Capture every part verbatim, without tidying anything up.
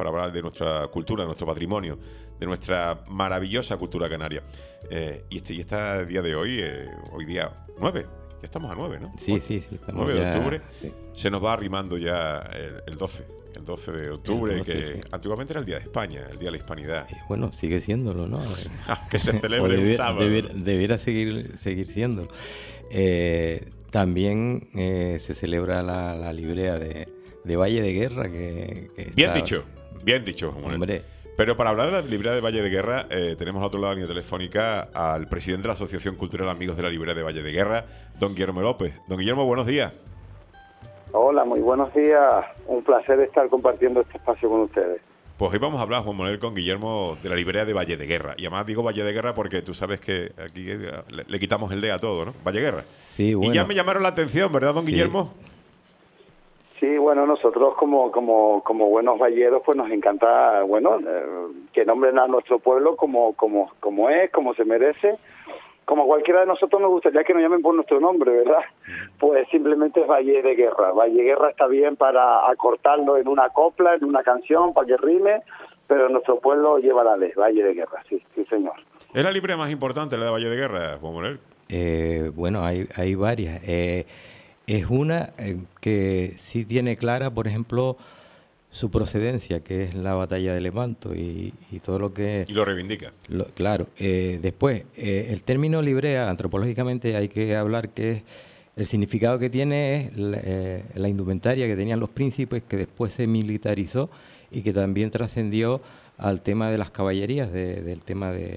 para hablar de nuestra cultura, de nuestro patrimonio, de nuestra maravillosa cultura canaria. Eh, y, este, y está día de hoy, eh, hoy día nueve, ya estamos a nueve, ¿no? Sí, Bueno, sí, sí. Estamos nueve de ya, octubre, sí. se nos va arrimando ya el, el doce. El doce de octubre, El doce, que sí. antiguamente era el Día de España, el Día de la Hispanidad. Y bueno, sigue siéndolo, ¿no? Que se O celebre un debiera, sábado. debiera, debiera seguir, seguir siéndolo. Eh, también eh, se celebra la, la librea de, de Valle de Guerra. Que, que Bien está, dicho, bien dicho, Juan Manuel. Hombre, Pero para hablar de la librea de Valle de Guerra, eh, tenemos al otro lado de la línea telefónica al presidente de la Asociación Cultural Amigos de la Librea de Valle de Guerra, don Guillermo López. Don Guillermo, buenos días. Hola, muy buenos días. Un placer estar compartiendo este espacio con ustedes. Pues hoy vamos a hablar, Juan Manuel, con Guillermo de la librea de Valle de Guerra. Y además digo Valle de Guerra porque tú sabes que aquí le, le quitamos el D a todo, ¿no? Valle de Guerra. sí, bueno. Y ya me llamaron la atención, ¿verdad, don Sí. Guillermo? Sí, bueno, nosotros como como como buenos valleros, pues nos encanta, bueno, eh, que nombren a nuestro pueblo como como como es, como se merece. Como cualquiera de nosotros nos gustaría que nos llamen por nuestro nombre, ¿verdad? Pues simplemente es Valle de Guerra. Valle de Guerra está bien para acortarlo en una copla, en una canción, para que rime, pero nuestro pueblo lleva la ley, Valle de Guerra, sí, sí señor. ¿Es la librea más importante, la de Valle de Guerra, Juan Manuel? Eh, bueno, hay, hay varias. Eh, es una eh, que sí tiene clara, por ejemplo, su procedencia, que es la batalla de Lepanto y, y todo lo que... Y lo reivindica. Lo, claro. Eh, después, eh, el término librea, antropológicamente hay que hablar que es, el significado que tiene es la, eh, la indumentaria que tenían los príncipes, que después se militarizó y que también trascendió al tema de las caballerías, de, del tema de...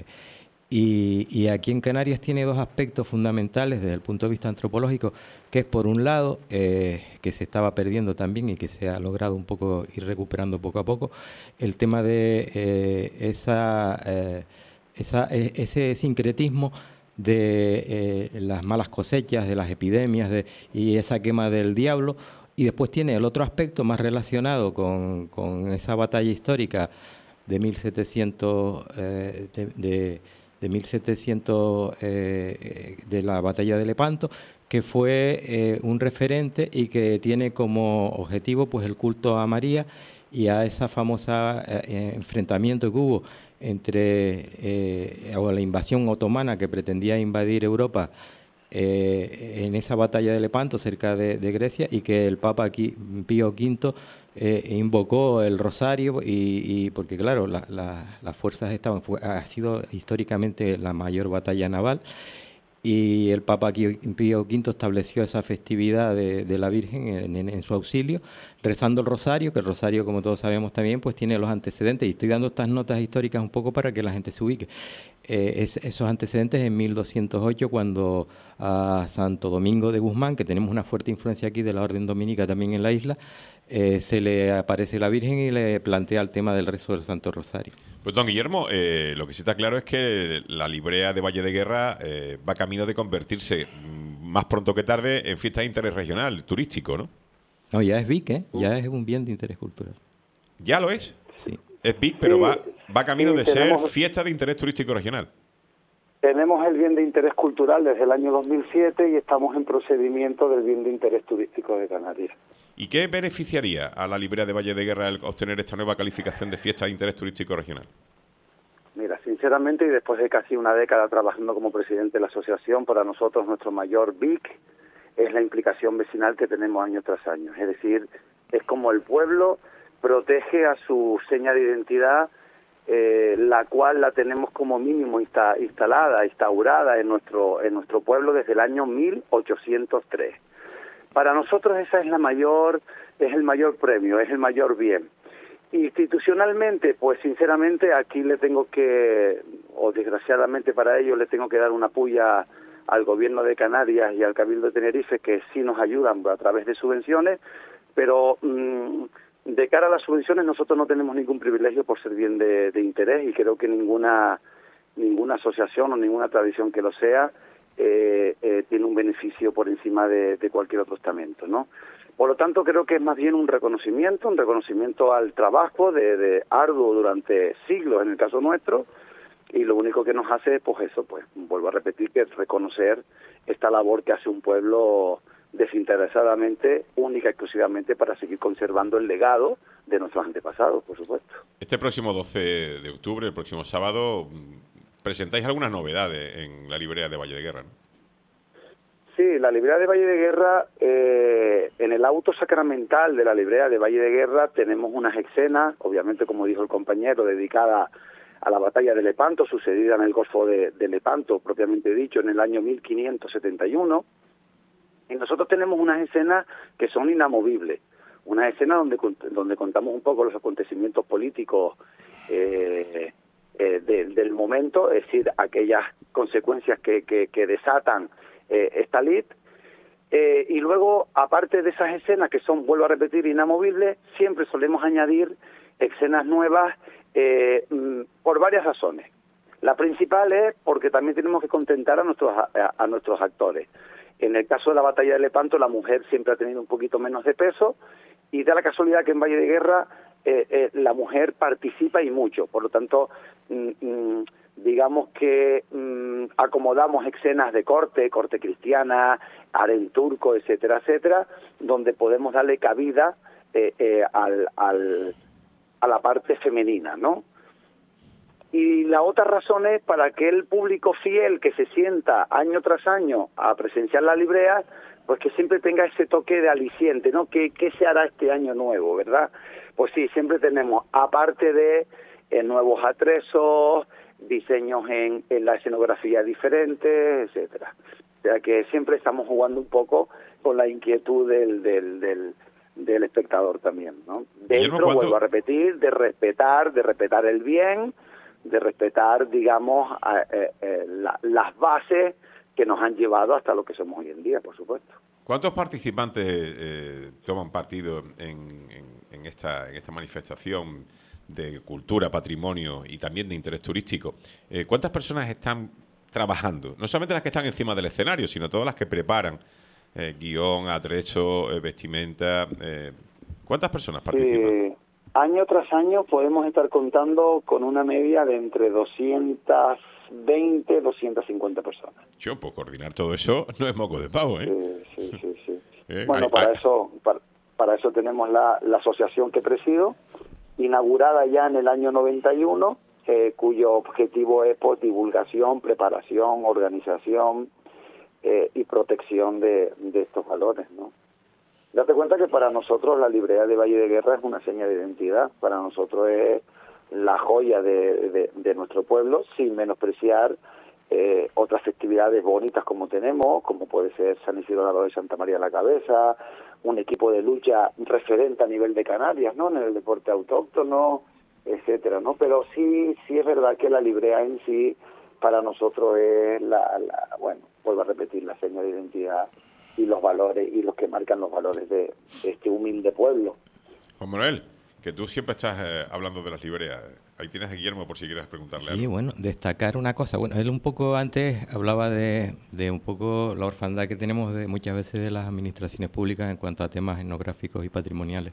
Y, y aquí en Canarias tiene dos aspectos fundamentales desde el punto de vista antropológico, que es por un lado, eh, que se estaba perdiendo también y que se ha logrado un poco ir recuperando poco a poco, el tema de eh, esa, eh, esa, eh, ese sincretismo de eh, las malas cosechas, de las epidemias de, y esa quema del diablo. Y después tiene el otro aspecto más relacionado con, con esa batalla histórica de mil setecientos... Eh, de, de, de mil setecientos, eh, de la batalla de Lepanto, que fue eh, un referente y que tiene como objetivo pues el culto a María y a esa famosa eh, enfrentamiento que hubo entre eh, o la invasión otomana que pretendía invadir Europa eh, en esa batalla de Lepanto cerca de, de Grecia, y que el Papa aquí, Pío quinto, eh, invocó el rosario y, y porque claro, la, la, las fuerzas estaban, fue, ha sido históricamente la mayor batalla naval, y el Papa Pío quinto estableció esa festividad de, de la Virgen en, en, en su auxilio, rezando el rosario, que el rosario, como todos sabemos también, pues tiene los antecedentes, y estoy dando estas notas históricas un poco para que la gente se ubique. Eh, es, esos antecedentes en mil doscientos ocho, cuando a Santo Domingo de Guzmán, que tenemos una fuerte influencia aquí de la Orden Dominica también en la isla, eh, se le aparece la Virgen y le plantea el tema del rezo del Santo Rosario. Pues don Guillermo, eh, lo que sí está claro es que la librea de Valle de Guerra eh, va camino de convertirse mm, más pronto que tarde en fiesta de interés regional, turístico, ¿no? No, ya es V I C, ¿eh? Ya es un bien de interés cultural. ¿Ya lo es? Sí. Es V I C, pero Sí, va, va camino sí, de tenemos- ser fiesta de interés turístico regional. Tenemos el bien de interés cultural desde el año dos mil siete y estamos en procedimiento del bien de interés turístico de Canarias. ¿Y qué beneficiaría a la librea de Valle de Guerra el obtener esta nueva calificación de fiesta de interés turístico regional? Mira, sinceramente, y después de casi una década trabajando como presidente de la asociación, para nosotros nuestro mayor V I C es la implicación vecinal que tenemos año tras año. Es decir, es como el pueblo protege a su seña de identidad, eh, la cual la tenemos como mínimo insta, instalada, instaurada en nuestro en nuestro pueblo desde el año mil ochocientos tres. Para nosotros esa es la mayor, es el mayor premio, es el mayor bien. Institucionalmente, pues sinceramente aquí le tengo que, o desgraciadamente para ello, le tengo que dar una puya al Gobierno de Canarias y al Cabildo de Tenerife, que sí nos ayudan a través de subvenciones, pero mmm, de cara a las subvenciones nosotros no tenemos ningún privilegio por ser bien de, de interés, y creo que ninguna ninguna asociación o ninguna tradición que lo sea eh, eh, tiene un beneficio por encima de, de cualquier otro estamento, ¿no? Por lo tanto, creo que es más bien un reconocimiento, un reconocimiento al trabajo de, de arduo durante siglos, en el caso nuestro, y lo único que nos hace, pues eso, pues vuelvo a repetir, que es reconocer esta labor que hace un pueblo desinteresadamente, única y exclusivamente para seguir conservando el legado de nuestros antepasados, por supuesto. Este próximo doce de octubre, el próximo sábado, presentáis algunas novedades en la librería de Valle de Guerra, ¿no? Sí, la librería de Valle de Guerra, eh, en el auto sacramental de la librería de Valle de Guerra tenemos unas escenas, obviamente como dijo el compañero, dedicadas a la batalla de Lepanto, sucedida en el Golfo de, de Lepanto, propiamente dicho, en el año mil quinientos setenta y uno. Y nosotros tenemos unas escenas que son inamovibles, unas escenas donde, donde contamos un poco los acontecimientos políticos eh, eh, de, del momento, es decir, aquellas consecuencias que, que, que desatan eh, esta lid. Eh, y luego, aparte de esas escenas que son, vuelvo a repetir, inamovibles, siempre solemos añadir escenas nuevas eh, por varias razones. La principal es porque también tenemos que contentar a nuestros, a, a nuestros actores. En el caso de la batalla de Lepanto, la mujer siempre ha tenido un poquito menos de peso, y da la casualidad que en Valle de Guerra eh, eh, la mujer participa y mucho. Por lo tanto, mm, mm, digamos que mm, acomodamos escenas de corte, corte cristiana, harén turco, etcétera, etcétera, donde podemos darle cabida eh, eh, al, al, a la parte femenina, ¿no? Y la otra razón es para que el público fiel que se sienta año tras año a presenciar la librea, pues que siempre tenga ese toque de aliciente, ¿no? ¿Qué, qué se hará este año nuevo, verdad? Pues sí, siempre tenemos, aparte de eh, nuevos atrezos, diseños en, en la escenografía diferentes, etcétera. O sea que siempre estamos jugando un poco con la inquietud del, del, del, del espectador también, ¿no? Dentro, ¿cuánto? vuelvo a repetir, de respetar, de respetar el bien, de respetar, digamos, a, eh, eh, la, las bases que nos han llevado hasta lo que somos hoy en día, por supuesto. ¿Cuántos participantes eh, toman partido en, en, en, esta, en esta manifestación de cultura, patrimonio y también de interés turístico? Eh, ¿Cuántas personas están trabajando? No solamente las que están encima del escenario, sino todas las que preparan eh, guión, atrezo, eh, vestimenta. Eh, ¿Cuántas personas participan? Eh, año tras año podemos estar contando con una media de entre doscientas veinte, doscientas cincuenta personas. Yo, pues coordinar todo eso no es moco de pavo, ¿eh? Sí, sí, sí. sí. Eh, bueno, hay, para hay... eso para, para eso tenemos la, la asociación que presido, inaugurada ya en el año noventa y uno, eh, cuyo objetivo es pues, divulgación, preparación, organización eh, y protección de, de estos valores, ¿no? Date cuenta que para nosotros la librería de Valle de Guerra es una seña de identidad, para nosotros es la joya de, de, de nuestro pueblo, sin menospreciar eh, otras festividades bonitas como tenemos, como puede ser San Isidro de Santa María la Cabeza, un equipo de lucha referente a nivel de Canarias, ¿no? En el deporte autóctono, etcétera, ¿no? Pero sí, sí es verdad que la librea en sí para nosotros es la, la bueno, vuelvo a repetir, la seña de identidad y los valores y los que marcan los valores de, de este humilde pueblo. Juan Manuel, que tú siempre estás eh, hablando de las libreas. Ahí tienes a Guillermo por si quieres preguntarle sí, algo. Sí, bueno, destacar una cosa. Bueno, él un poco antes hablaba de, de un poco la orfandad que tenemos de muchas veces de las administraciones públicas en cuanto a temas etnográficos y patrimoniales.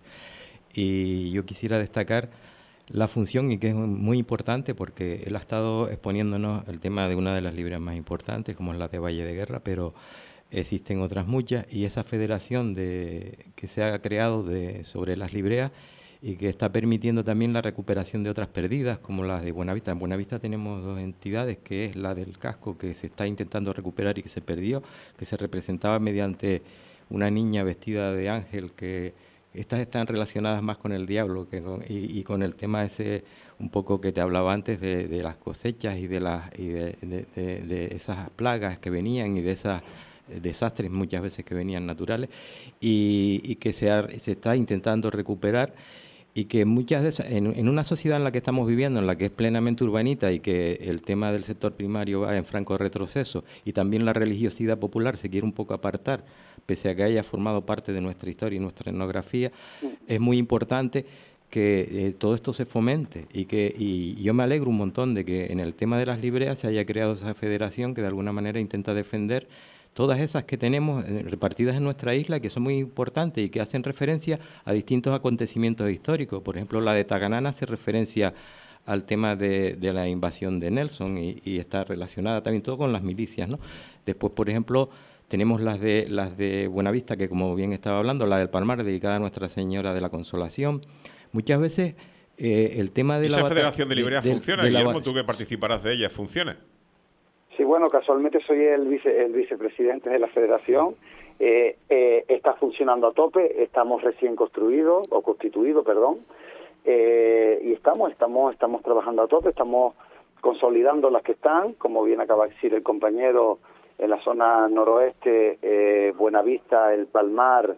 Y yo quisiera destacar la función, y que es muy importante porque él ha estado exponiéndonos el tema de una de las libreas más importantes, como es la de Valle de Guerra, pero existen otras muchas, y esa federación de, que se ha creado de, sobre las libreas y que está permitiendo también la recuperación de otras perdidas, como las de Buenavista. En Buenavista tenemos dos entidades, que es la del casco, que se está intentando recuperar y que se perdió, que se representaba mediante una niña vestida de ángel, que estas están relacionadas más con el diablo que con, y, y con el tema ese un poco que te hablaba antes de, de las cosechas y de las y de, de, de, de esas plagas que venían y de esas desastres muchas veces que venían naturales, y, y que se, ha, se está intentando recuperar, y que muchas de esas, en, en una sociedad en la que estamos viviendo, en la que es plenamente urbanita y que el tema del sector primario va en franco retroceso, y también la religiosidad popular se quiere un poco apartar, pese a que haya formado parte de nuestra historia y nuestra etnografía, es muy importante que eh, todo esto se fomente, y que y yo me alegro un montón de que en el tema de las libreas se haya creado esa federación que de alguna manera intenta defender todas esas que tenemos eh, repartidas en nuestra isla, que son muy importantes y que hacen referencia a distintos acontecimientos históricos. Por ejemplo, la de Taganana hace referencia al tema de, de la invasión de Nelson y, y está relacionada también todo con las milicias, ¿no? Después, por ejemplo, tenemos las de las de Buenavista, que como bien estaba hablando, la del Palmar, dedicada a Nuestra Señora de la Consolación. Muchas veces eh, el tema de ¿Y la... esa Federación de Librea de, funciona, de, de Guillermo? ¿Tú que participarás de ella, funciona? Sí, bueno, casualmente soy el, vice, el vicepresidente de la Federación. Eh, eh, está funcionando a tope, estamos recién construidos, o constituidos, perdón, eh, y estamos, estamos, estamos trabajando a tope, estamos consolidando las que están, como bien acaba de decir el compañero, en la zona noroeste, eh, Buenavista, El Palmar,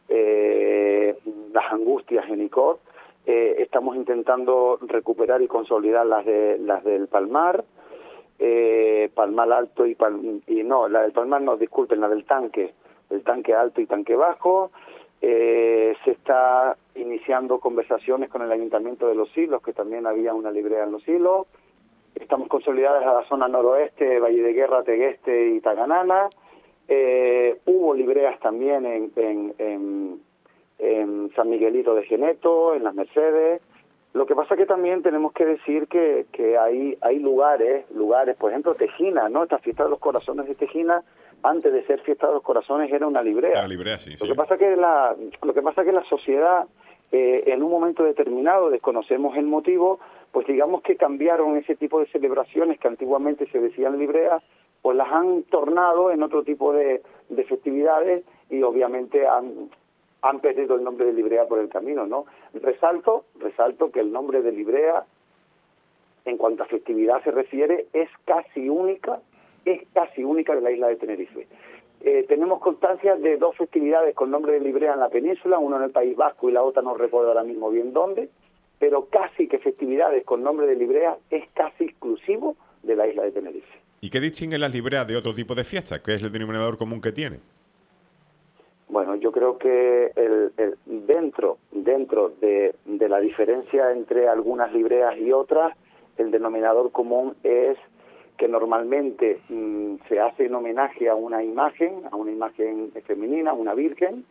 eh, Las Angustias en Icod. Eh, estamos intentando recuperar y consolidar las de las del Palmar, eh, Palmar Alto y, Pal, y no, la del Palmar no, disculpen, la del Tanque, el Tanque Alto y Tanque Bajo. Eh, se está iniciando conversaciones con el Ayuntamiento de Los Silos, que también había una librea en Los Silos. Estamos consolidadas a la zona noroeste, Valle de Guerra, Tegueste y Taganana. Eh, hubo libreas también en, en, en, en San Miguelito de Geneto, en Las Mercedes. Lo que pasa que también tenemos que decir que, que hay, hay lugares, lugares, por ejemplo, Tejina, ¿no? Esta fiesta de los corazones de Tejina, antes de ser fiesta de los corazones era una librea. Una librea, sí, lo sí. que pasa que la, lo que pasa que la sociedad, eh, en un momento determinado, desconocemos el motivo, pues digamos que cambiaron ese tipo de celebraciones que antiguamente se decían libreas, pues las han tornado en otro tipo de, de festividades y obviamente han, han perdido el nombre de librea por el camino, ¿no? Resalto, resalto que el nombre de librea, en cuanto a festividad se refiere, es casi única, es casi única de la isla de Tenerife. Eh, tenemos constancia de dos festividades con nombre de librea en la península, una en el País Vasco y la otra no recuerdo ahora mismo bien dónde, pero casi que festividades con nombre de librea es casi exclusivo de la isla de Tenerife. ¿Y qué distingue las libreas de otro tipo de fiestas? ¿Qué es el denominador común que tiene? Bueno, yo creo que el, el, dentro dentro de, de la diferencia entre algunas libreas y otras, el denominador común es que normalmente mmm, se hace en homenaje a una imagen, a una imagen femenina, a una virgen.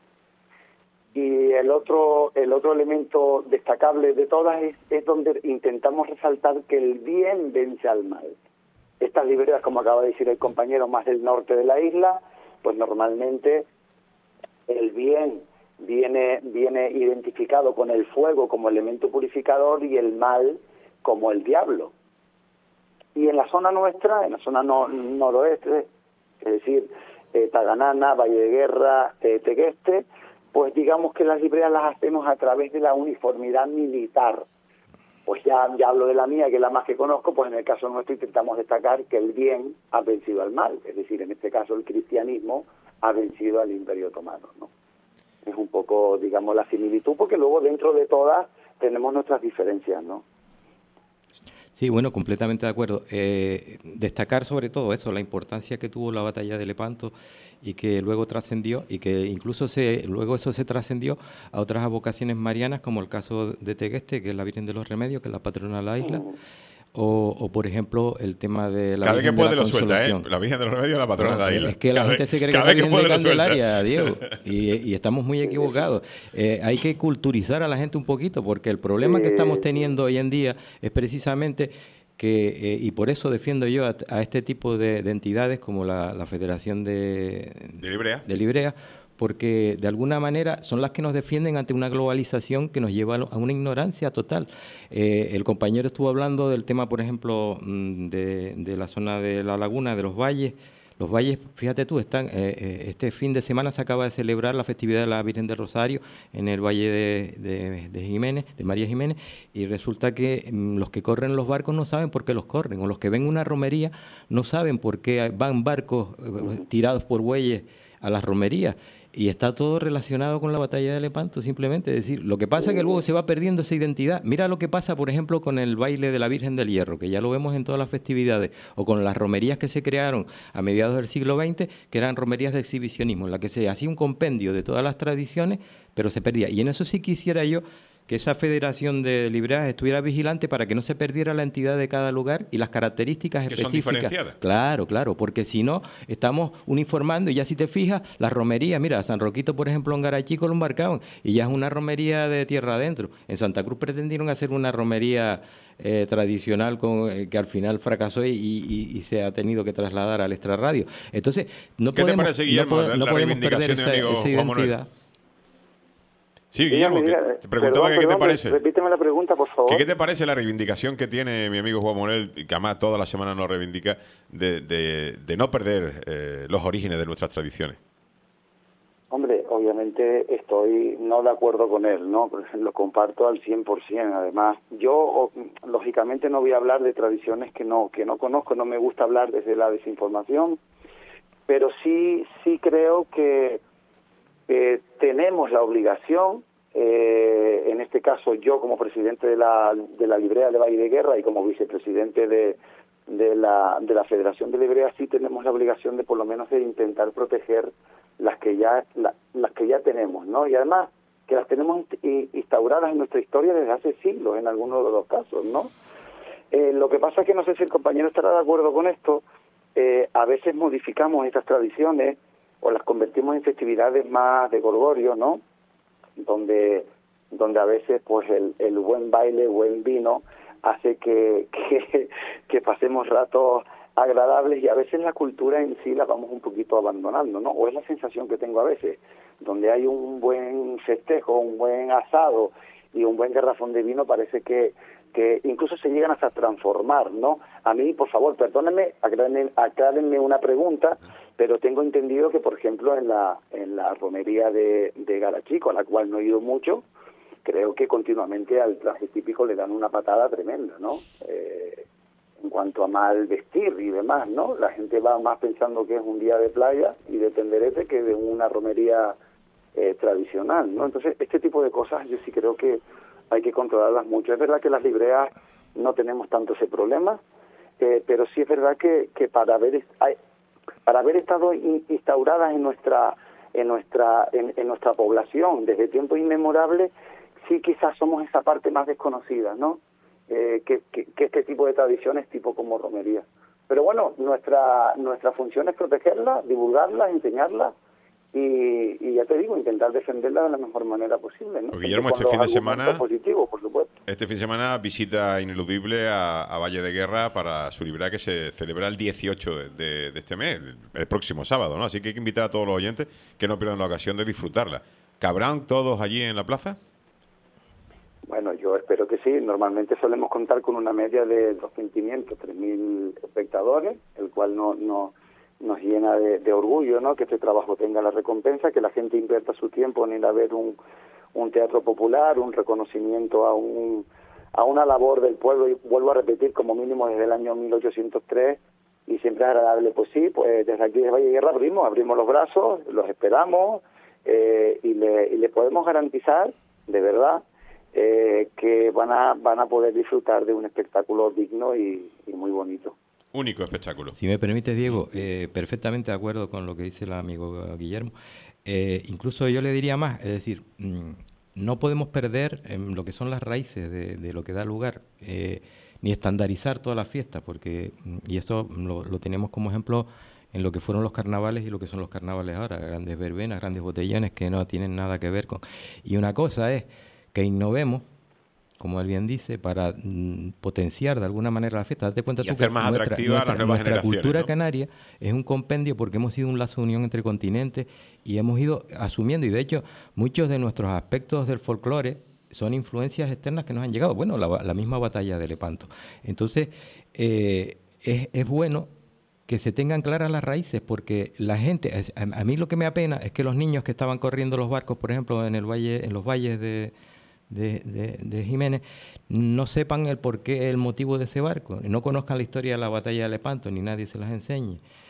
Y el otro el otro elemento destacable de todas es, es donde intentamos resaltar que el bien vence al mal. Estas libreas, como acaba de decir el compañero, más del norte de la isla, pues normalmente el bien viene viene identificado con el fuego como elemento purificador y el mal como el diablo. Y en la zona nuestra, en la zona no, noroeste, es decir, eh, Taganana, Valle de Guerra, eh, Tegueste, pues digamos que las libreas las hacemos a través de la uniformidad militar. Pues ya, ya hablo de la mía, que es la más que conozco, pues en el caso nuestro intentamos destacar que el bien ha vencido al mal, es decir, en este caso el cristianismo ha vencido al Imperio Otomano, ¿no? Es un poco, digamos, la similitud, porque luego dentro de todas tenemos nuestras diferencias, ¿no? Sí, bueno, completamente de acuerdo. Eh, destacar sobre todo eso, la importancia que tuvo la batalla de Lepanto y que luego trascendió y que incluso se luego eso se trascendió a otras advocaciones marianas, como el caso de Tegueste, que es la Virgen de los Remedios, que es la patrona de la isla, mm. o, o por ejemplo el tema de la cada Virgen vez que puede de la lo suelta, ¿eh? La Virgen de los Remedios es la patrona no, de la isla. Es que cada la gente vez, se cree que es la Virgen de Candelaria, Diego, y, y estamos muy equivocados. Eh, hay que culturizar a la gente un poquito, porque el problema que estamos teniendo hoy en día es precisamente que, eh, y por eso defiendo yo a, a este tipo de, de entidades como la, la Federación de, de, Librea. de Librea, porque de alguna manera son las que nos defienden ante una globalización que nos lleva a una ignorancia total. Eh, el compañero estuvo hablando del tema, por ejemplo, de, de la zona de la laguna, de los valles. Los valles, fíjate tú, están eh, este fin de semana se acaba de celebrar la festividad de la Virgen del Rosario en el Valle de, de, de Jiménez, de María Jiménez, y resulta que mmm, los que corren los barcos no saben por qué los corren, o los que ven una romería no saben por qué van barcos eh, tirados por bueyes a las romerías. Y está todo relacionado con la batalla de Lepanto, simplemente. Es decir, lo que pasa es que luego se va perdiendo esa identidad. Mira lo que pasa, por ejemplo, con el baile de la Virgen del Hierro, que ya lo vemos en todas las festividades, o con las romerías que se crearon a mediados del siglo veinte, que eran romerías de exhibicionismo, en la que se hacía un compendio de todas las tradiciones, pero se perdía. Y en eso sí quisiera yo que esa federación de libreas estuviera vigilante para que no se perdiera la entidad de cada lugar y las características que específicas. Son diferenciadas. Claro, claro, porque si no, estamos uniformando y ya si te fijas, las romerías, mira, San Roquito, por ejemplo, en Garachico lo embarcaron y ya es una romería de tierra adentro. En Santa Cruz pretendieron hacer una romería eh, tradicional con, eh, que al final fracasó y, y, y se ha tenido que trasladar al extrarradio. Entonces, no ¿Qué podemos, te parece, Guillermo, no, la, no la podemos perder reivindicación de esa, amigo esa Juan Manuel? identidad. Sí, Guillermo, Dígame, que diga, te preguntaba perdón, que qué te perdón, parece. Repíteme la pregunta, por favor. ¿Qué, ¿Qué te parece la reivindicación que tiene mi amigo Juan Manuel, que además toda la semana nos reivindica, de, de, de no perder eh, los orígenes de nuestras tradiciones? Hombre, obviamente estoy no de acuerdo con él, ¿no? Lo comparto al cien por ciento. Además, yo lógicamente no voy a hablar de tradiciones que no que no conozco, no me gusta hablar desde la desinformación, pero sí sí creo que eh, tenemos la obligación, eh, en este caso yo como presidente de la de la Librea de Valle de Guerra y como vicepresidente de de la de la Federación de Libreas, sí tenemos la obligación de por lo menos de intentar proteger las que ya la, las que ya tenemos, ¿no? Y además que las tenemos instauradas en nuestra historia desde hace siglos en algunos de los casos, ¿no? Eh, lo que pasa es que no sé si el compañero estará de acuerdo con esto. Eh, a veces modificamos estas tradiciones o las convertimos en festividades más de gorgorio, ¿no? Donde donde a veces pues el, el buen baile, buen vino hace que, que, que pasemos ratos agradables y a veces la cultura en sí la vamos un poquito abandonando, ¿no? O es la sensación que tengo a veces, donde hay un buen festejo, un buen asado y un buen garrafón de vino, parece que, que incluso se llegan hasta transformar, ¿no? A mí, por favor, perdónenme, aclárenme, aclárenme una pregunta, pero tengo entendido que, por ejemplo, en la en la romería de, de Garachico, a la cual no he ido mucho, creo que continuamente al traje típico le dan una patada tremenda, ¿no? Eh, en cuanto a mal vestir y demás, ¿no? La gente va más pensando que es un día de playa y de tenderete que de una romería eh, tradicional, ¿no? Entonces, este tipo de cosas yo sí creo que hay que controlarlas mucho. Es verdad que las libreas no tenemos tanto ese problema, eh, pero sí es verdad que, que para haber para haber estado instauradas en nuestra en nuestra en, en nuestra población desde tiempos inmemorables, sí quizás somos esa parte más desconocida, ¿no? Eh, que, que, que este tipo de tradiciones, tipo como romería. Pero bueno, nuestra nuestra función es protegerla, divulgarla, enseñarla y, y ya te digo, intentar defenderla de la mejor manera posible, ¿no? Pues Guillermo, este fin de semana, positivo, por supuesto. Este fin de semana visita ineludible a, a Valle de Guerra para su librea que se celebra el dieciocho de, de, de este mes, el, el próximo sábado, ¿no? Así que hay que invitar a todos los oyentes que no pierdan la ocasión de disfrutarla. ¿Cabrán todos allí en la plaza? Bueno, yo espero que sí. Normalmente solemos contar con una media de dos mil quinientos, tres mil espectadores, el cual no, no, nos llena de, de orgullo, ¿no? Que este trabajo tenga la recompensa, que la gente invierta su tiempo en ir a ver un, un teatro popular, un reconocimiento a un a una labor del pueblo, y vuelvo a repetir, como mínimo desde el año mil ochocientos tres, y siempre es agradable. Pues sí, pues desde aquí de Valle de Guerra abrimos, abrimos los brazos, los esperamos, eh, y, le, y le podemos garantizar, de verdad, Eh, que van a van a poder disfrutar de un espectáculo digno y, y muy bonito. Único espectáculo. Si me permite, Diego, eh, perfectamente de acuerdo con lo que dice el amigo Guillermo. Eh, incluso yo le diría más, es decir, mmm, no podemos perder en lo que son las raíces de, de lo que da lugar, eh, ni estandarizar todas las fiestas, porque, y esto lo, lo tenemos como ejemplo en lo que fueron los carnavales y lo que son los carnavales ahora, grandes verbenas, grandes botellones que no tienen nada que ver con... Y una cosa es que innovemos, como él bien dice, para mm, potenciar de alguna manera la fiesta. Date cuenta y tú hacer que más nuestra, atractiva nuestra, a las nuevas nuestra generaciones, cultura ¿no? canaria es un compendio porque hemos sido un lazo de unión entre continentes y hemos ido asumiendo, y de hecho muchos de nuestros aspectos del folclore son influencias externas que nos han llegado. Bueno, la, la misma batalla de Lepanto. Entonces, eh, es, es bueno que se tengan claras las raíces, porque la gente, a, a mí lo que me apena es que los niños que estaban corriendo los barcos, por ejemplo, en el valle, en los valles de De, de, de Jiménez, no sepan el porqué, el motivo de ese barco, no conozcan la historia de la batalla de Lepanto, ni nadie se las enseñe.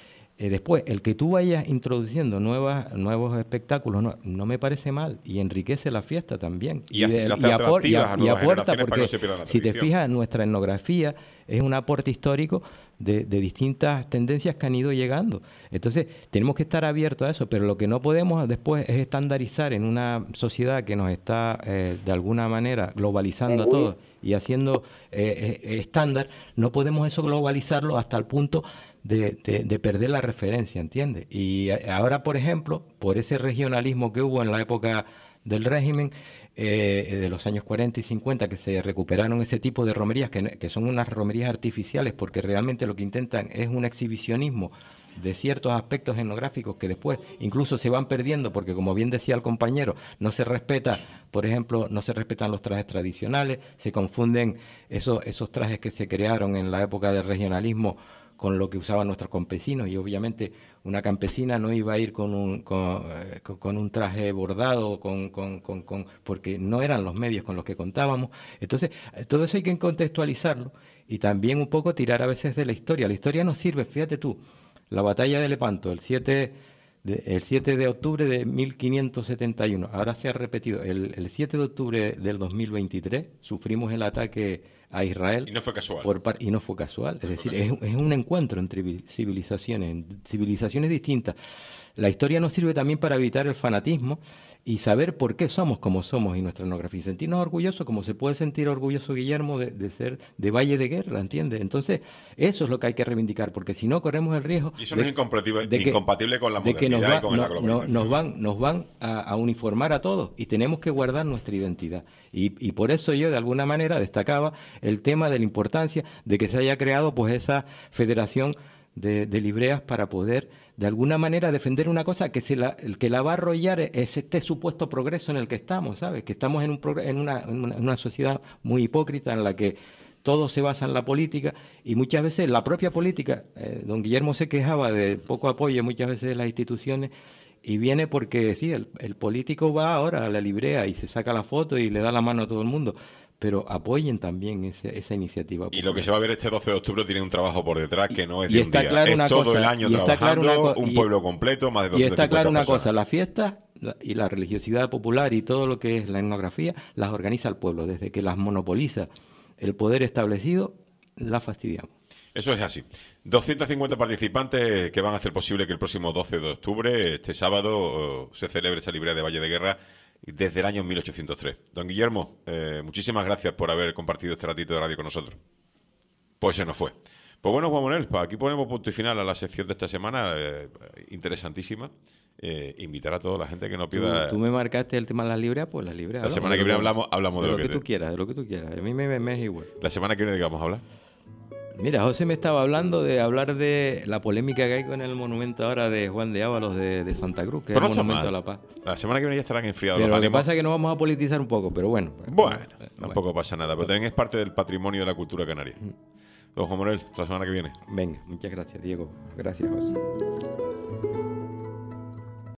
Eh, después, el que tú vayas introduciendo nuevas, nuevos espectáculos no, no me parece mal y enriquece la fiesta también. Y, y, de, y, apor, y, a, y aporta, porque no si te fijas, nuestra etnografía es un aporte histórico de, de distintas tendencias que han ido llegando. Entonces, tenemos que estar abiertos a eso, pero lo que no podemos después es estandarizar en una sociedad que nos está, eh, de alguna manera, globalizando a todos y haciendo eh, eh, estándar. No podemos eso globalizarlo hasta el punto de, de, de perder la referencia, ¿entiendes? Y ahora, por ejemplo, por ese regionalismo que hubo en la época del régimen, eh, de los años cuarenta y cincuenta, que se recuperaron ese tipo de romerías, que, que son unas romerías artificiales, porque realmente lo que intentan es un exhibicionismo de ciertos aspectos etnográficos que después incluso se van perdiendo, porque como bien decía el compañero, no se respeta, por ejemplo, no se respetan los trajes tradicionales, se confunden esos, esos trajes que se crearon en la época del regionalismo con lo que usaban nuestros campesinos, y obviamente una campesina no iba a ir con un, con, con un traje bordado, con, con, con, con, porque no eran los medios con los que contábamos. Entonces, todo eso hay que contextualizarlo y también un poco tirar a veces de la historia. La historia nos sirve, fíjate tú, la batalla de Lepanto, el siete de, el siete de octubre de mil quinientos setenta y uno, ahora se ha repetido, el, el siete de octubre del dos mil veintitrés sufrimos el ataque a Israel. Y no fue casual. Por par, y no fue casual. Es no decir, es, es un encuentro entre civilizaciones, civilizaciones distintas. La historia nos sirve también para evitar el fanatismo y saber por qué somos como somos y nuestra etnografía. Y sentirnos orgullosos, como se puede sentir orgulloso Guillermo de, de ser de Valle de Guerra, ¿entiendes? Entonces, eso es lo que hay que reivindicar, porque si no corremos el riesgo... Y eso de, no es incompatible, de que, incompatible con la de que modernidad nos va, y con no, la globalización. No, nos van, nos van a, a uniformar a todos y tenemos que guardar nuestra identidad. Y, y por eso yo, de alguna manera, destacaba el tema de la importancia de que se haya creado pues esa federación de, de libreas para poder, de alguna manera, defender una cosa que se la, el que la va a arrollar es este supuesto progreso en el que estamos, ¿sabes? Que estamos en, un, en, una, en, una, en una sociedad muy hipócrita en la que todo se basa en la política y muchas veces la propia política, eh, don Guillermo se quejaba de poco apoyo muchas veces de las instituciones. Y viene porque, sí, el, el político va ahora a la librea y se saca la foto y le da la mano a todo el mundo, pero apoyen también ese, esa iniciativa. Y lo que se va a ver este doce de octubre tiene un trabajo por detrás que no es y de está un día. Claro es una todo cosa, el año y está trabajando, claro una co- un y, pueblo completo, más de doscientas cincuenta personas. Y está claro una personas. cosa, la fiesta y la religiosidad popular y todo lo que es la etnografía las organiza el pueblo. Desde que las monopoliza el poder establecido, las fastidiamos. Eso es así. doscientos cincuenta participantes que van a hacer posible que el próximo doce de octubre, este sábado, se celebre esa librea de Valle de Guerra desde el año mil ochocientos tres. Don Guillermo, eh, muchísimas gracias por haber compartido este ratito de radio con nosotros. Pues se nos fue. Pues bueno, Juan Manuel, pues aquí ponemos punto y final a la sección de esta semana, eh, interesantísima. Eh, invitar a toda la gente que no pida... ¿Tú, tú me marcaste el tema de las libreas, pues las libreas. La semana que viene hablamos, hablamos de, de lo lo que, que tú te... quieras, de lo que tú quieras. A mí me, me, me es igual. La semana que viene, digamos, hablar. Mira, José me estaba hablando de hablar de la polémica que hay con el monumento ahora de Juan de Ábalos de, de Santa Cruz, que pero es el monumento a la paz. La semana que viene ya estarán enfriados pero los lo ánimos. que pasa es que nos vamos a politizar un poco, pero bueno. Pues, bueno, bueno, tampoco bueno. pasa nada, pero también es parte del patrimonio de la cultura canaria. Don Juan Manuel, hasta la semana que viene. Venga, muchas gracias, Diego. Gracias, José.